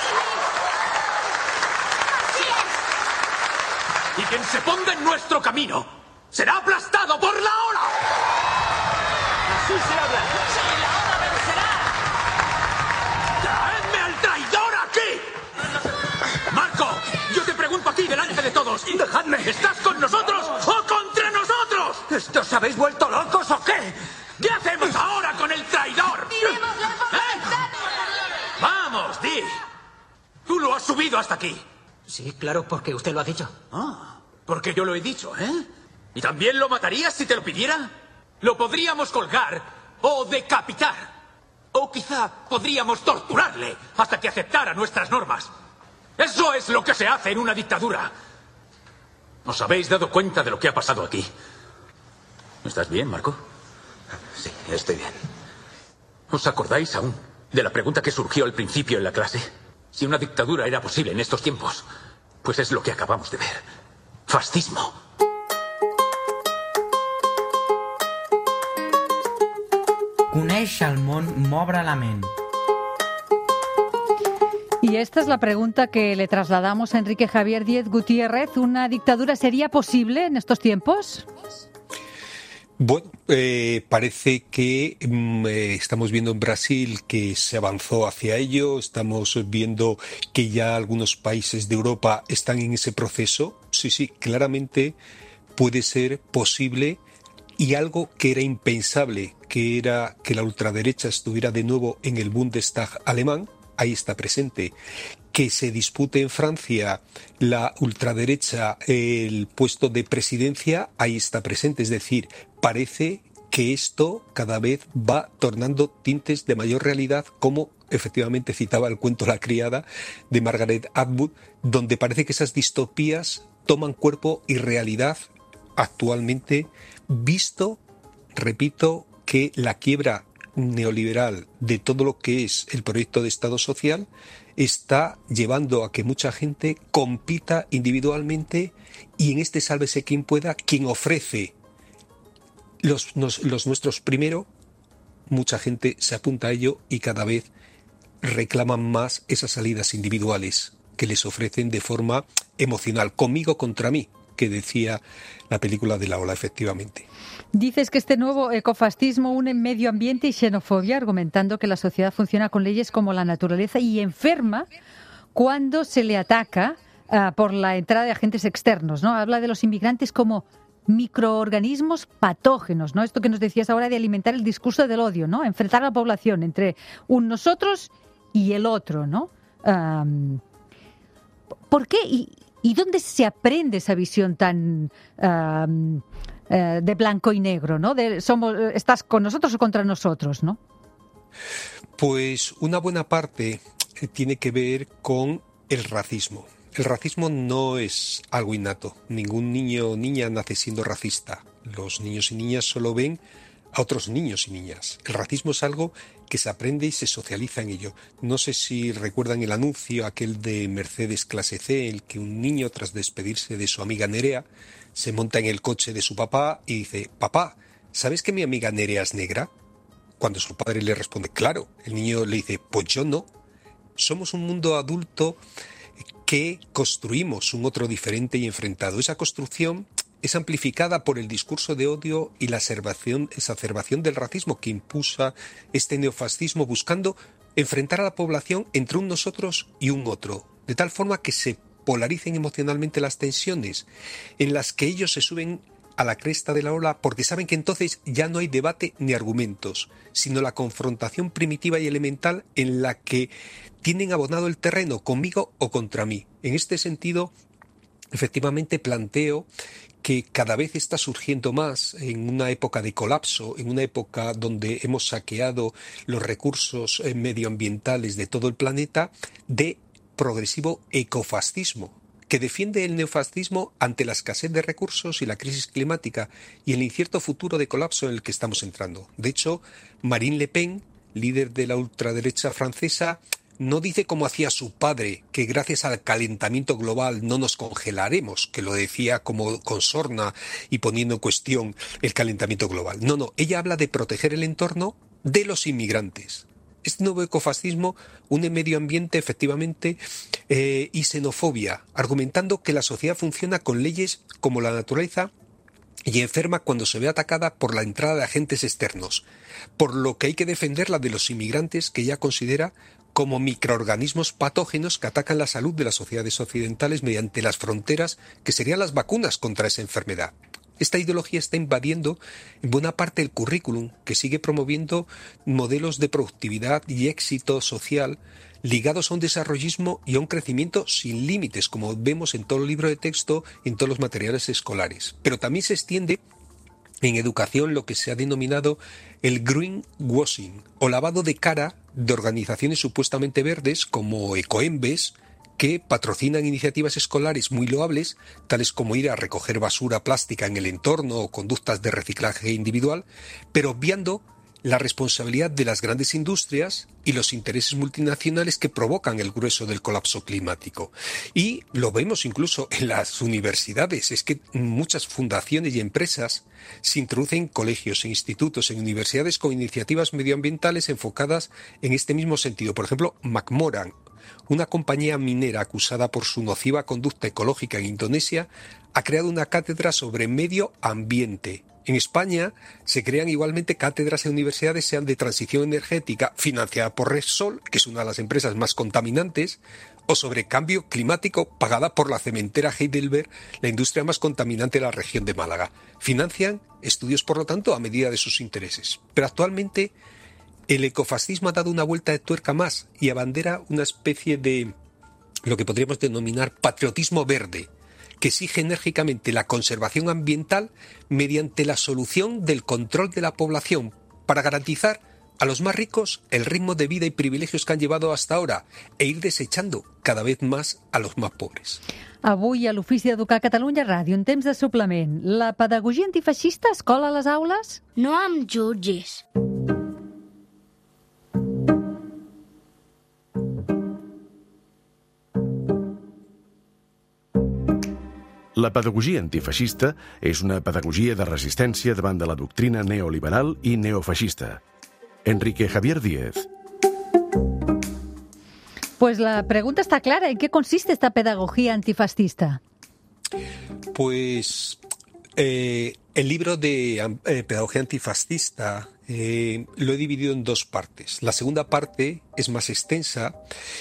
¡Así es! Y quien se ponga en nuestro camino será aplastado por la ola. ¡Así se habla! ¡Sí, la ola vencerá! ¡Traedme al traidor aquí! Marco, yo te pregunto aquí delante de todos. ¡Dejadme! ¿Estás con nosotros o contra nosotros? ¿Estos habéis vuelto locos o qué? ¿Qué hacemos ahora con el traidor? ¡Tiremos la ¿Eh? ¡Vamos, di! Tú lo has subido hasta aquí. Sí, claro, porque usted lo ha dicho. Ah, porque yo lo he dicho, ¿eh? ¿Y también lo matarías si te lo pidiera? Lo podríamos colgar o decapitar. O quizá podríamos torturarle hasta que aceptara nuestras normas. Eso es lo que se hace en una dictadura. ¿Os habéis dado cuenta de lo que ha pasado aquí? ¿Estás bien, Marco? Sí, estoy bien. ¿Os acordáis aún de la pregunta que surgió al principio en la clase? Si una dictadura era posible en estos tiempos, pues es lo que acabamos de ver. Fascismo. Conèixer el món m'obre la ment. Y esta es la pregunta que le trasladamos a Enrique Javier Díez Gutiérrez. ¿Una dictadura sería posible en estos tiempos? Bueno, eh, parece que eh, estamos viendo en Brasil que se avanzó hacia ello, estamos viendo que ya algunos países de Europa están en ese proceso. Sí, sí, claramente puede ser posible, y algo que era impensable, que era que la ultraderecha estuviera de nuevo en el Bundestag alemán, ahí está presente. Que se dispute en Francia la ultraderecha el puesto de presidencia, ahí está presente. Es decir, parece que esto cada vez va tornando tintes de mayor realidad, como efectivamente citaba el cuento La criada de Margaret Atwood, donde parece que esas distopías toman cuerpo y realidad actualmente, visto, repito, que la quiebra neoliberal de todo lo que es el proyecto de Estado social está llevando a que mucha gente compita individualmente, y en este sálvese quien pueda, quien ofrece los, los, los nuestros primero, mucha gente se apunta a ello y cada vez reclaman más esas salidas individuales que les ofrecen de forma emocional, conmigo contra mí, que decía la película de la ola, efectivamente. Dices que este nuevo ecofascismo une medio ambiente y xenofobia, argumentando que la sociedad funciona con leyes como la naturaleza y enferma cuando se le ataca uh, por la entrada de agentes externos, ¿no? Habla de los inmigrantes como microorganismos patógenos, ¿no? Esto que nos decías ahora de alimentar el discurso del odio, ¿no? Enfrentar a la población entre un nosotros y el otro, ¿no? Um, ¿Por qué? Y, ¿Y dónde se aprende esa visión tan uh, uh, de blanco y negro, ¿no? De somos, estás con nosotros o contra nosotros, ¿no? Pues una buena parte tiene que ver con el racismo. El racismo no es algo innato. Ningún niño o niña nace siendo racista. Los niños y niñas solo ven a otros niños y niñas. El racismo es algo que se aprende y se socializa en ello. No sé si recuerdan el anuncio aquel de Mercedes clase C, en el que un niño, tras despedirse de su amiga Nerea, se monta en el coche de su papá y dice: papá, ¿sabes que mi amiga Nerea es negra? Cuando su padre le responde: claro. El niño le dice: pues yo no. Somos un mundo adulto que construimos un otro diferente y enfrentado. Esa construcción es amplificada por el discurso de odio y la exacerbación, exacerbación del racismo que impulsa este neofascismo, buscando enfrentar a la población entre un nosotros y un otro, de tal forma que se polaricen emocionalmente las tensiones, en las que ellos se suben a la cresta de la ola porque saben que entonces ya no hay debate ni argumentos, sino la confrontación primitiva y elemental en la que tienen abonado el terreno, conmigo o contra mí. En este sentido, efectivamente planteo que cada vez está surgiendo más, en una época de colapso, en una época donde hemos saqueado los recursos medioambientales de todo el planeta, de progresivo ecofascismo, que defiende el neofascismo ante la escasez de recursos y la crisis climática y el incierto futuro de colapso en el que estamos entrando. De hecho, Marine Le Pen, líder de la ultraderecha francesa, no dice como hacía su padre, que gracias al calentamiento global no nos congelaremos, que lo decía como con sorna y poniendo en cuestión el calentamiento global. No, no, ella habla de proteger el entorno de los inmigrantes. Este nuevo ecofascismo une medio ambiente, efectivamente, eh, y xenofobia, argumentando que la sociedad funciona con leyes como la naturaleza y enferma cuando se ve atacada por la entrada de agentes externos, por lo que hay que defender la de los inmigrantes, que ella considera como microorganismos patógenos que atacan la salud de las sociedades occidentales mediante las fronteras que serían las vacunas contra esa enfermedad. Esta ideología está invadiendo en buena parte el currículum, que sigue promoviendo modelos de productividad y éxito social ligados a un desarrollismo y a un crecimiento sin límites, como vemos en todo el libro de texto y en todos los materiales escolares. Pero también se extiende en educación lo que se ha denominado el greenwashing, o lavado de cara de organizaciones supuestamente verdes como Ecoembes, que patrocinan iniciativas escolares muy loables, tales como ir a recoger basura plástica en el entorno o conductas de reciclaje individual, pero obviando la responsabilidad de las grandes industrias y los intereses multinacionales que provocan el grueso del colapso climático. Y lo vemos incluso en las universidades, es que muchas fundaciones y empresas se introducen en colegios, en institutos, en universidades con iniciativas medioambientales enfocadas en este mismo sentido. Por ejemplo, Macmoran, una compañía minera acusada por su nociva conducta ecológica en Indonesia, ha creado una cátedra sobre medio ambiente. En España se crean igualmente cátedras en universidades, sean de transición energética, financiada por Repsol, que es una de las empresas más contaminantes, o sobre cambio climático, pagada por la cementera Heidelberg, la industria más contaminante de la región de Málaga. Financian estudios, por lo tanto, a medida de sus intereses. Pero actualmente el ecofascismo ha dado una vuelta de tuerca más y abandera una especie de lo que podríamos denominar patriotismo verde, que exige enérgicamente la conservación ambiental mediante la solución del control de la población para garantizar a los más ricos el ritmo de vida y privilegios que han llevado hasta ahora e ir desechando cada vez más a los más pobres. Avui a l'Ofici d'Educar a Catalunya Ràdio, en temps de suplement, la pedagogia antifeixista es cola a les aules? No em jutgis. La pedagogia antifeixista és una pedagogia de resistència davant de la doctrina neoliberal i neofeixista. Enrique Javier Díez. Pues la pregunta está clara. ¿En qué consiste esta pedagogía antifascista? Pues eh, el libro de eh, pedagogía antifascista eh, lo he dividido en dos partes. La segunda parte es más extensa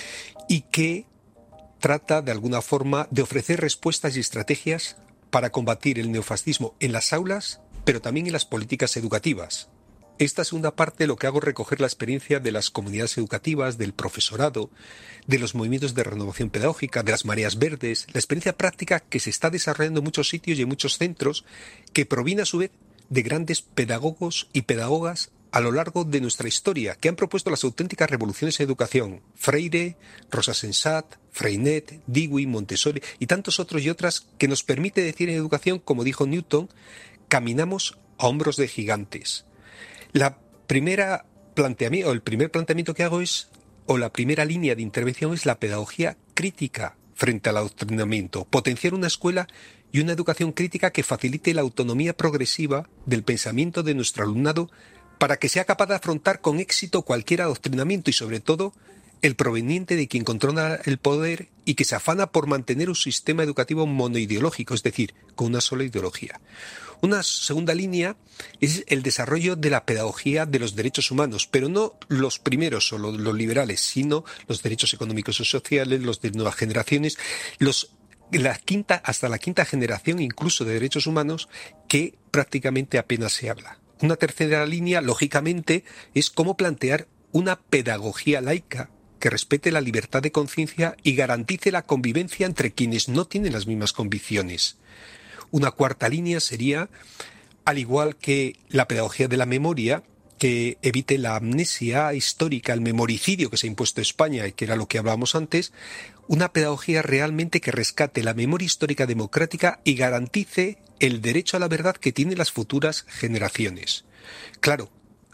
y que trata de alguna forma de ofrecer respuestas y estrategias para combatir el neofascismo en las aulas, pero también en las políticas educativas. Esta segunda parte lo que hago es recoger la experiencia de las comunidades educativas, del profesorado, de los movimientos de renovación pedagógica, de las mareas verdes, la experiencia práctica que se está desarrollando en muchos sitios y en muchos centros, que proviene a su vez de grandes pedagogos y pedagogas a lo largo de nuestra historia, que han propuesto las auténticas revoluciones en educación. Freire, Rosa Sensat, Freinet, Dewey, Montessori y tantos otros y otras, que nos permite decir en educación, como dijo Newton, caminamos a hombros de gigantes. La primera planteamiento, o el primer planteamiento que hago es, o la primera línea de intervención es la pedagogía crítica frente al adoctrinamiento, potenciar una escuela y una educación crítica que facilite la autonomía progresiva del pensamiento de nuestro alumnado para que sea capaz de afrontar con éxito cualquier adoctrinamiento y, sobre todo, el proveniente de quien controla el poder y que se afana por mantener un sistema educativo monoideológico, es decir, con una sola ideología. Una segunda línea es el desarrollo de la pedagogía de los derechos humanos, pero no los primeros o los, los liberales, sino los derechos económicos y sociales, los de nuevas generaciones, los la quinta hasta la quinta generación incluso de derechos humanos, que prácticamente apenas se habla. Una tercera línea, lógicamente, es cómo plantear una pedagogía laica que respete la libertad de conciencia y garantice la convivencia entre quienes no tienen las mismas convicciones. Una cuarta línea sería, al igual que la pedagogía de la memoria, que evite la amnesia histórica, el memoricidio que se ha impuesto en España y que era lo que hablábamos antes, una pedagogía realmente que rescate la memoria histórica democrática y garantice el derecho a la verdad que tienen las futuras generaciones. Claro,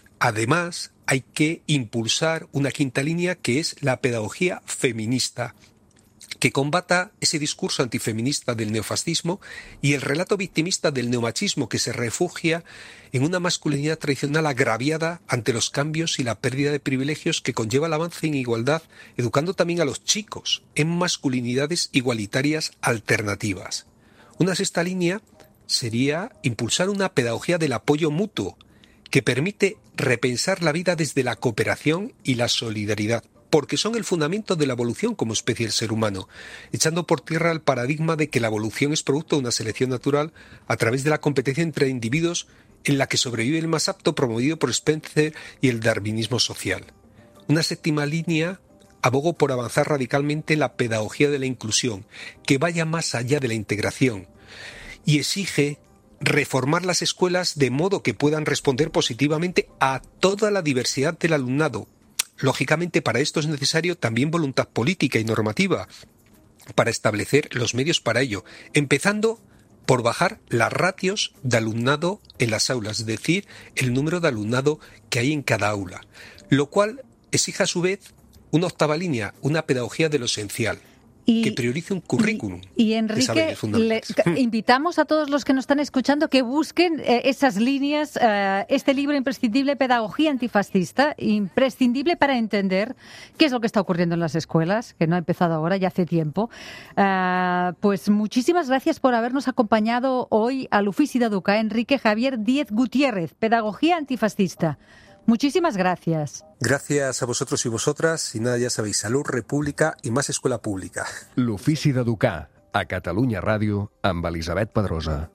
además hay que impulsar una quinta línea que es la pedagogía feminista, que combata ese discurso antifeminista del neofascismo y el relato victimista del neomachismo que se refugia en una masculinidad tradicional agraviada ante los cambios y la pérdida de privilegios que conlleva el avance en igualdad, educando también a los chicos en masculinidades igualitarias alternativas. Una sexta línea sería impulsar una pedagogía del apoyo mutuo que permite repensar la vida desde la cooperación y la solidaridad, porque son el fundamento de la evolución como especie del ser humano, echando por tierra el paradigma de que la evolución es producto de una selección natural a través de la competencia entre individuos en la que sobrevive el más apto, promovido por Spencer y el darwinismo social. Una séptima línea abogo por avanzar radicalmente en la pedagogía de la inclusión, que vaya más allá de la integración, y exige reformar las escuelas de modo que puedan responder positivamente a toda la diversidad del alumnado. Lógicamente, para esto es necesario también voluntad política y normativa para establecer los medios para ello, empezando por bajar las ratios de alumnado en las aulas, es decir, el número de alumnado que hay en cada aula, lo cual exige a su vez una octava línea, una pedagogía de lo esencial, y, que priorice un currículum. Y, y Enrique, le, invitamos a todos los que nos están escuchando que busquen eh, esas líneas, eh, este libro imprescindible, Pedagogía Antifascista, imprescindible para entender qué es lo que está ocurriendo en las escuelas, que no ha empezado ahora, ya hace tiempo. Eh, pues muchísimas gracias por habernos acompañado hoy al Ofici d'Educar, Enrique Javier Díez Gutiérrez, Pedagogía Antifascista. Muchísimas gracias. Gracias a vosotros y vosotras. Y nada, ya sabéis, salud, república i més escola pública. L'Ofici d'Educar, a Catalunya Ràdio, amb Elisabet Pedrosa.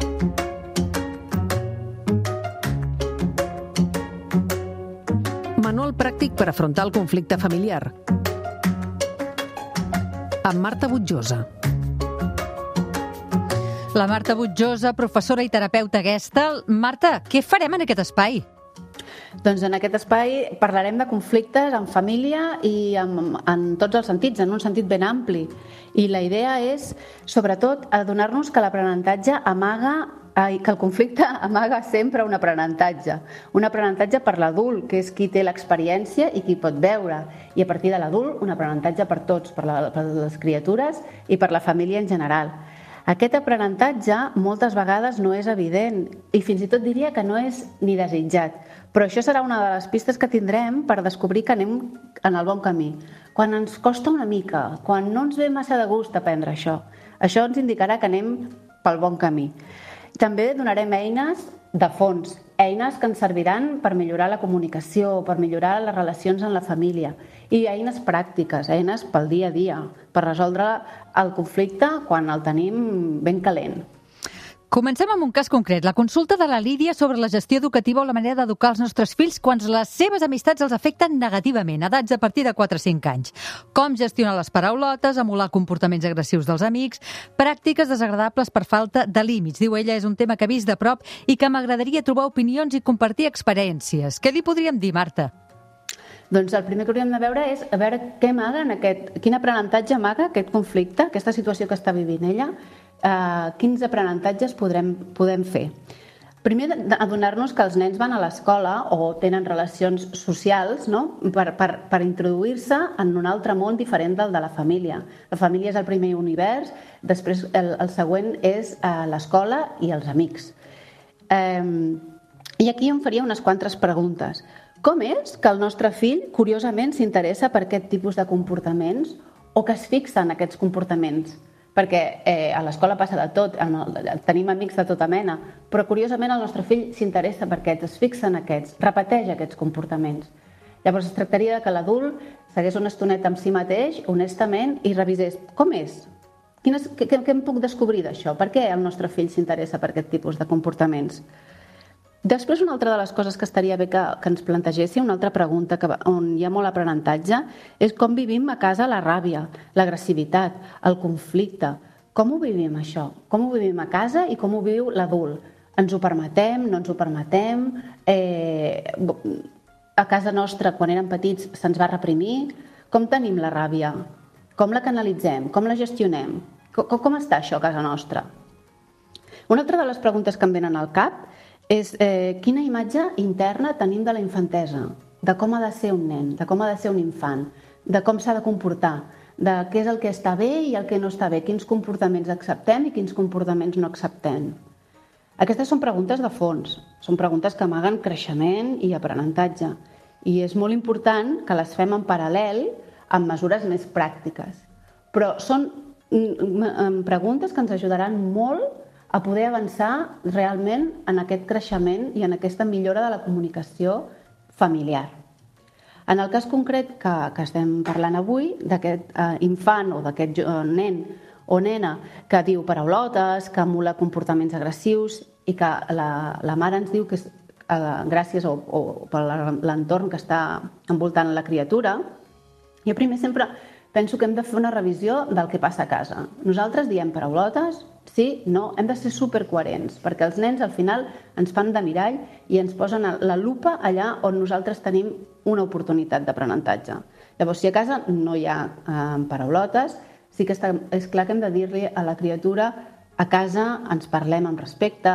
Manual pràctic per afrontar el conflicte familiar. Amb Marta Butjosa. La Marta Butjosa, professora i terapeuta Gestalt. Marta, què farem en aquest espai? Doncs en aquest espai parlarem de conflictes en família i en, en tots els sentits, en un sentit ben ampli. I la idea és, sobretot, adonar-nos que l'aprenentatge amaga, ai, que el conflicte amaga sempre un aprenentatge. Un aprenentatge per l'adult, que és qui té l'experiència i qui pot veure. I a partir de l'adult, un aprenentatge per tots, per, la, per les criatures i per la família en general. Aquest aprenentatge moltes vegades no és evident i fins i tot diria que no és ni desitjat. Però això serà una de les pistes que tindrem per descobrir que anem en el bon camí. Quan ens costa una mica, quan no ens ve massa de gust aprendre això, això ens indicarà que anem pel bon camí. També donarem eines de fons, eines que ens serviran per millorar la comunicació, per millorar les relacions en la família i eines pràctiques, eines pel dia a dia, per resoldre el conflicte quan el tenim ben calent. Comencem amb un cas concret, la consulta de la Lídia sobre la gestió educativa o la manera d'educar els nostres fills quan les seves amistats els afecten negativament, edats a partir de quatre a cinc anys. Com gestionar les paraulotes, emular comportaments agressius dels amics, pràctiques desagradables per falta de límits. Diu ella, és un tema que ha vist de prop i que m'agradaria trobar opinions i compartir experiències. Què li podríem dir, Marta? Doncs el primer que hauríem de veure és a veure què amaga en aquest, quin aprenentatge amaga aquest conflicte, aquesta situació que està vivint ella, eh, quins aprenentatges podrem, podem fer. Primer, adonar-nos que els nens van a l'escola o tenen relacions socials, no? per, per, per introduir-se en un altre món diferent del de la família. La família és el primer univers, després el, el següent és eh, l'escola i els amics. Eh, I aquí em faria unes quantes preguntes. Com és que el nostre fill, curiosament, s'interessa per aquest tipus de comportaments o que es fixa en aquests comportaments? Perquè eh, a l'escola passa de tot, el, tenim amics de tota mena, però curiosament el nostre fill s'interessa per aquests, es fixa en aquests, repeteix aquests comportaments. Llavors es tractaria que l'adult s'hagués una estoneta amb si mateix, honestament, i revisés com és? Quines, què, què em puc descobrir d'això? Per què el nostre fill s'interessa per aquest tipus de comportaments? Després, una altra de les coses que estaria bé que, que ens plantegéssim, una altra pregunta que, on hi ha molt aprenentatge, és com vivim a casa la ràbia, l'agressivitat, el conflicte. Com ho vivim, això? Com ho vivim a casa i com ho viu l'adult? Ens ho permetem, no ens ho permetem? Eh, a casa nostra, quan érem petits, se'ns va reprimir? Com tenim la ràbia? Com la canalitzem? Com la gestionem? Com, com està això a casa nostra? Una altra de les preguntes que em venen al cap és eh, quina imatge interna tenim de la infantesa, de com ha de ser un nen, de com ha de ser un infant, de com s'ha de comportar, de què és el que està bé i el que no està bé, quins comportaments acceptem i quins comportaments no acceptem. Aquestes són preguntes de fons, són preguntes que amaguen creixement i aprenentatge, i és molt important que les fem en paral·lel amb mesures més pràctiques. Però són preguntes que ens ajudaran molt a poder avançar realment en aquest creixement i en aquesta millora de la comunicació familiar. En el cas concret que, que estem parlant avui, d'aquest eh, infant o d'aquest eh, nen o nena que diu paraulotes, que emula comportaments agressius i que la, la mare ens diu que és eh, gràcies o, o per l'entorn que està envoltant la criatura, jo primer sempre penso que hem de fer una revisió del que passa a casa. Nosaltres diem paraulotes, sí, no, hem de ser supercoherents, perquè els nens al final ens fan de mirall i ens posen la lupa allà on nosaltres tenim una oportunitat d'aprenentatge. Llavors, si a casa no hi ha eh, paraulotes, sí que està, és clar que hem de dir-li a la criatura a casa ens parlem amb respecte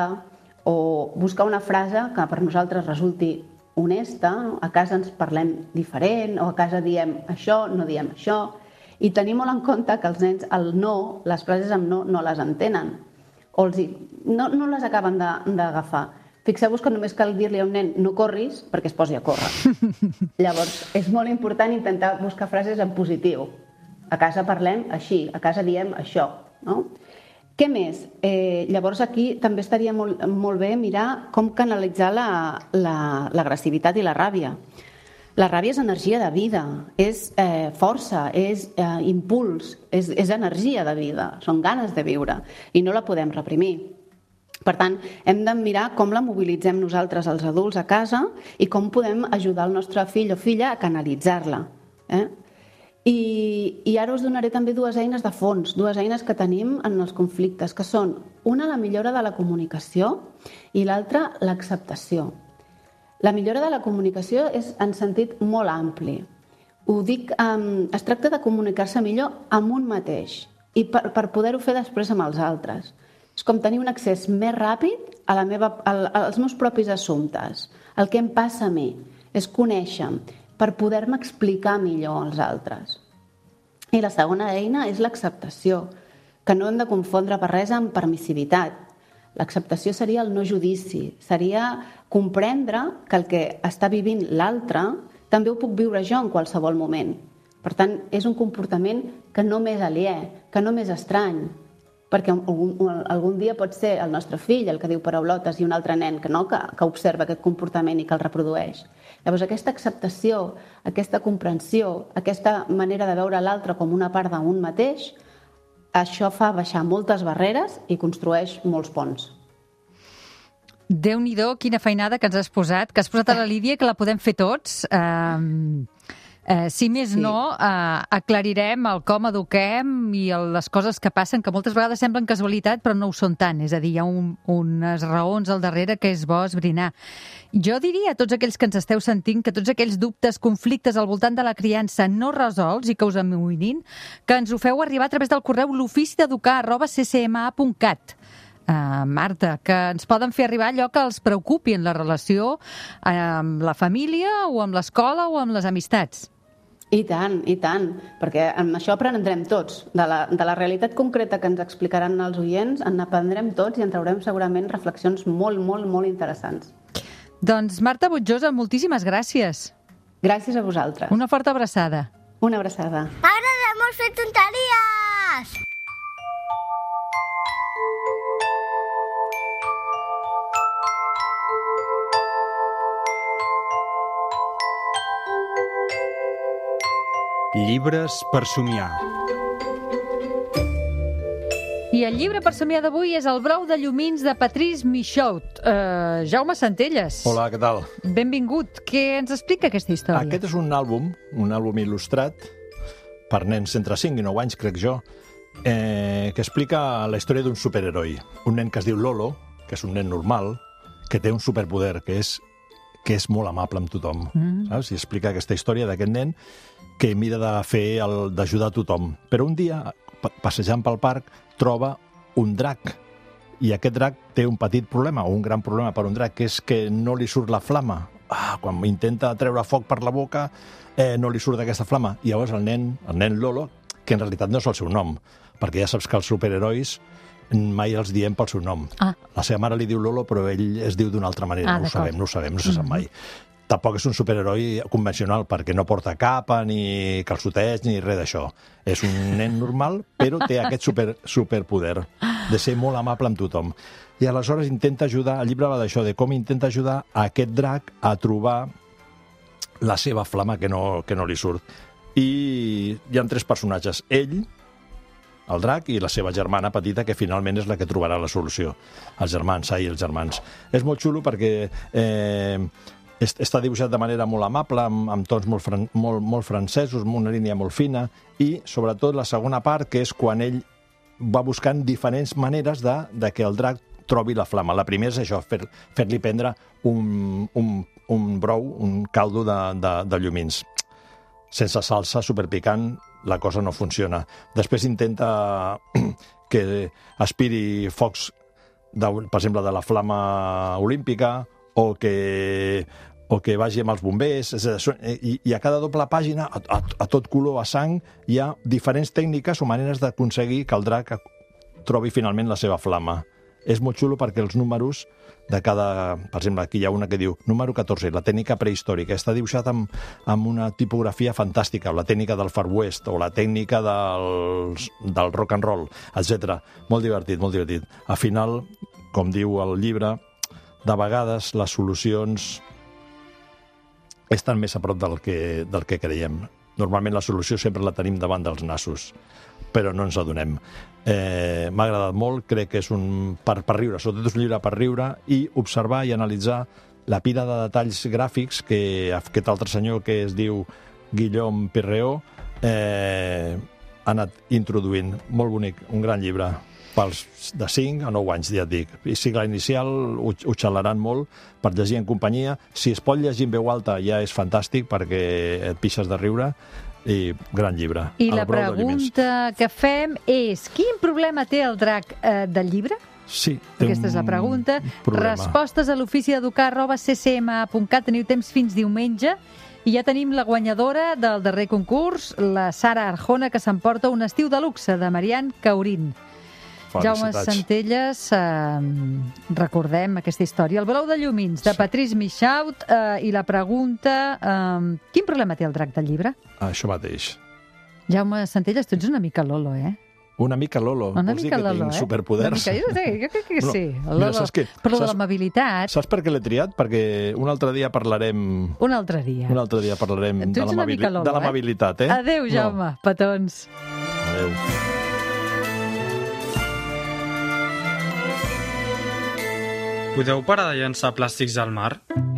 o buscar una frase que per nosaltres resulti honesta, no? A casa ens parlem diferent o a casa diem això, no diem això. I tenir molt en compte que els nens, el no, les frases amb no, no les entenen. O els, no, no les acaben d'agafar. Fixeu-vos que només cal dir-li a un nen no corris perquè es posi a córrer. Llavors, és molt important intentar buscar frases en positiu. A casa parlem així, a casa diem això. No? Què més? Eh, llavors aquí també estaria molt, molt bé mirar com canalitzar l'agressivitat i la ràbia. La ràbia és energia de vida, és eh, força, és eh, impuls, és, és energia de vida, són ganes de viure i no la podem reprimir. Per tant, hem de mirar com la mobilitzem nosaltres els adults a casa i com podem ajudar el nostre fill o filla a canalitzar-la. Eh? I, I ara us donaré també dues eines de fons, dues eines que tenim en els conflictes, que són una la millora de la comunicació i l'altra l'acceptació. La millora de la comunicació és en sentit molt ampli. Ho dic, um, es tracta de comunicar-se millor amb un mateix i per, per poder-ho fer després amb els altres. És com tenir un accés més ràpid a la meva, a, als meus propis assumptes, el que em passa a mi, és conèixer per poder-me explicar millor als altres. I la segona eina és l'acceptació, que no hem de confondre per res amb permissivitat. L'acceptació seria el no judici, seria comprendre que el que està vivint l'altre també ho puc viure jo en qualsevol moment. Per tant, és un comportament que no m'és aliè, que no m'és estrany, perquè algun, algun dia pot ser el nostre fill el que diu paraulotes i un altre nen que no, que, que observa aquest comportament i que el reprodueix. Llavors, aquesta acceptació, aquesta comprensió, aquesta manera de veure l'altre com una part d'un mateix, això fa baixar moltes barreres i construeix molts ponts. Déu-n'hi-do, quina feinada que ens has posat, que has posat a la Lídia, que la podem fer tots. Uh, uh, si més sí. no, uh, aclarirem el com eduquem i el, les coses que passen, que moltes vegades semblen casualitat, però no ho són tant. És a dir, hi ha un, unes raons al darrere que és bo esbrinar. Jo diria a tots aquells que ens esteu sentint que tots aquells dubtes, conflictes al voltant de la criança no resolts i que us amoïnin, que ens ho feu arribar a través del correu l'ofici d'educar arroba c c m a punt cat. Uh, Marta, que ens poden fer arribar allò que els preocupi en la relació amb la família o amb l'escola o amb les amistats. I tant, i tant, perquè amb això aprendrem tots. De la, de la realitat concreta que ens explicaran els oients, en aprendrem tots i en traurem segurament reflexions molt, molt, molt interessants. Doncs Marta Butjosa, moltíssimes gràcies. Gràcies a vosaltres. Una forta abraçada. Una abraçada. M'agrada molt fer tonteries! Llibres per somiar. I el llibre per somiar d'avui és El brou de llumins de Patrice Michaud. Uh, Jaume Centelles. Hola, què tal? Benvingut. Què ens explica aquesta història? Aquest és un àlbum, un àlbum il·lustrat per nens entre cinc i nou anys, crec jo, eh, que explica la història d'un superheroi. Un nen que es diu Lolo, que és un nen normal, que té un superpoder, que és, que és molt amable amb tothom. Mm. Saps? I explica aquesta història d'aquest nen que mira de fer el, d'ajudar a tothom. Però un dia, passejant pel parc, troba un drac. I aquest drac té un petit problema, o un gran problema per un drac, que és que no li surt la flama. Ah, quan intenta treure foc per la boca, eh, no li surt aquesta flama. I llavors el nen, el nen Lolo, que en realitat no és el seu nom, perquè ja saps que els superherois mai els diem pel seu nom. Ah. La seva mare li diu Lolo, però ell es diu d'una altra manera. Ah, no ho sabem, no ho sabem, no se sap mai. Tampoc és un superheroi convencional, perquè no porta capa, ni calçotets, ni res d'això. És un nen normal, però té aquest super, superpoder de ser molt amable amb tothom. I aleshores intenta ajudar, el llibre va d'això, de com intenta ajudar a aquest drac a trobar la seva flama que no, que no li surt. I hi ha tres personatges. Ell, el drac, i la seva germana petita, que finalment és la que trobarà la solució. Els germans, ai, els germans. És molt xulo perquè Eh, està dibuixat de manera molt amable, amb, amb tons molt, fran, molt, molt francesos, amb una línia molt fina, i sobretot la segona part, que és quan ell va buscant diferents maneres de, de que el drac trobi la flama. La primera és això, fer, fer-li prendre un, un, un brou, un caldo de, de, de llumins. Sense salsa, superpicant, la cosa no funciona. Després intenta que aspiri focs, de, per exemple, de la flama olímpica, o que, o que vagi amb els bombers, i, i a cada doble pàgina, a, a, a tot color, a sang, hi ha diferents tècniques o maneres d'aconseguir que el drac trobi finalment la seva flama. És molt xulo perquè els números de cada... Per exemple, aquí hi ha una que diu número catorze, la tècnica prehistòrica. Està dibuixat amb, amb una tipografia fantàstica, la tècnica del Far West o la tècnica del, del rock and roll, etcètera. Molt divertit, molt divertit. Al final, com diu el llibre, de vegades les solucions estan més a prop del que, del que creiem. Normalment la solució sempre la tenim davant dels nassos, però no ens adonem. Eh, M'ha agradat molt, crec que és un per, per riure, sobretot és un llibre per riure i observar i analitzar la pila de detalls gràfics que aquest altre senyor que es diu Guillaume Pirreau eh, ha anat introduint. Molt bonic, un gran llibre pels de cinc a nou anys, ja et dic. I cicle inicial ho, ho xalaran molt per llegir en companyia. Si es pot llegir en veu alta ja és fantàstic perquè et pixes de riure. I gran llibre. I la pregunta que fem és: quin problema té el drac eh, del llibre? Sí, té Aquesta és la pregunta. Problema. Respostes a l'ofici d'educar arroba c c m a punt cat. Teniu temps fins diumenge. I ja tenim la guanyadora del darrer concurs, la Sara Arjona, que s'emporta un estiu de luxe de Marian Caurín. Jaume Centelles, eh, recordem aquesta història. El Brou de llumins, de sí. Patrice Michaud, eh, i la pregunta, eh, quin problema té el drac del llibre? Això mateix. Jaume Centelles, tu ets una mica Lolo, eh? Una mica Lolo. Una Vols mica dir que Lolo, tinc eh? superpoders? Una mica, jo no sé, jo crec que no, sí. El mira, Lolo. saps què? Però saps, de l'amabilitat... Saps per què l'he triat? Perquè un altre dia parlarem... Un altre dia. Un altre dia parlarem tu ets de l'amabilitat, eh? Adéu, Jaume. No. Petons. Adéu. Podeu parar de llançar plàstics al mar?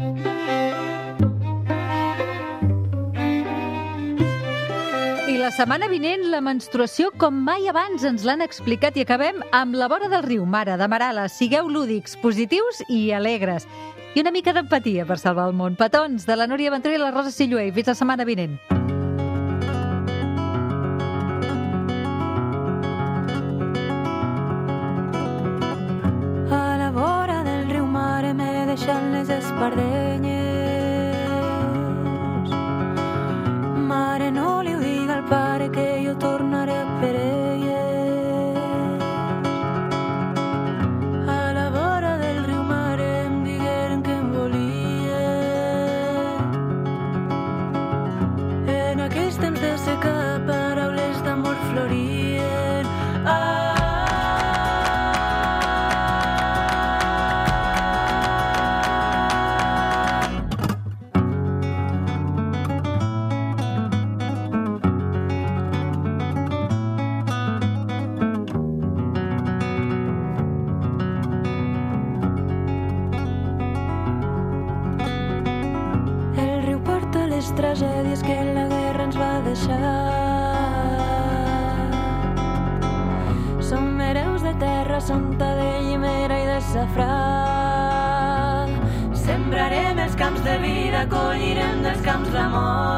I la setmana vinent, la menstruació com mai abans ens l'han explicat i acabem amb la vora del riu Mare de Marala. Sigueu lúdics, positius i alegres. I una mica d'empatia per salvar el món. Petons, de la Núria Ventura i la Rosa Sillué. Fins la setmana vinent. Deixant les espardenyes. Mare, no li ho diga al pare que jo tornaré per elles. A la vora del riu Mare em digueren que em volien. En aquells temps de seca paraules d'amor florien. Ah, tragèdies que la guerra ens va deixar. Som hereus de terra, santa de llimera i de safrà. Sembrarem els camps de vida, collirem dels camps d'amor.